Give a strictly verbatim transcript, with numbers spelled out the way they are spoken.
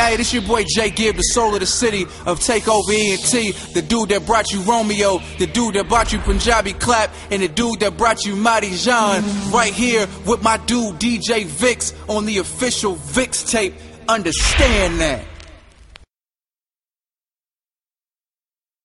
Hey, this your boy Jay Gibb, the soul of the city of Takeover E N T, the dude that brought you Romeo, the dude that brought you Punjabi Clap, and the dude that brought you Mighty John. Right here with my dude D J Vix on the official Vix tape. Understand that.